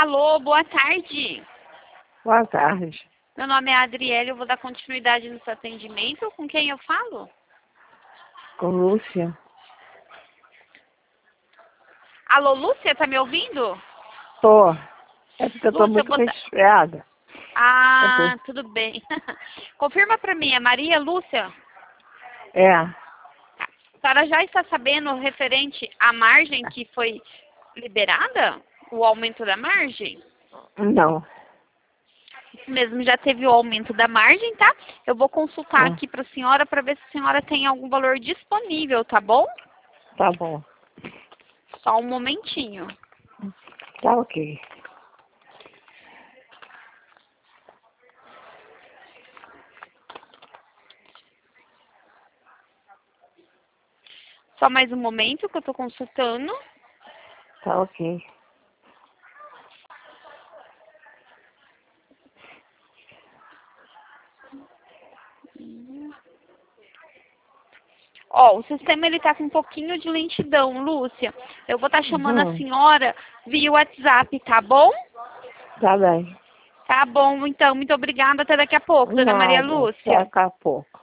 Alô, boa tarde. Boa tarde. Meu nome é Adriele, eu vou dar continuidade no seu atendimento. Com quem eu falo? Com Lúcia. Alô, Lúcia, tá me ouvindo? Tô. É porque eu tô Lúcia, muito resfriada. Ah, tudo bem. Confirma pra mim, é Maria Lúcia? É. A senhora já está sabendo referente à margem que foi liberada? O aumento da margem? Não. Isso mesmo, já teve o aumento da margem, tá? Eu vou consultar aqui pra senhora para ver se a senhora tem algum valor disponível, tá bom? Tá bom. Só um momentinho. Tá ok. Só mais um momento que eu tô consultando. Tá ok. Ó, o sistema ele tá com um pouquinho de lentidão, Lúcia. Eu vou estar chamando a senhora via WhatsApp, tá bom? Tá bem. Tá bom, então. Muito obrigada. Até daqui a pouco, dona Maria Nada. Lúcia. Daqui a pouco.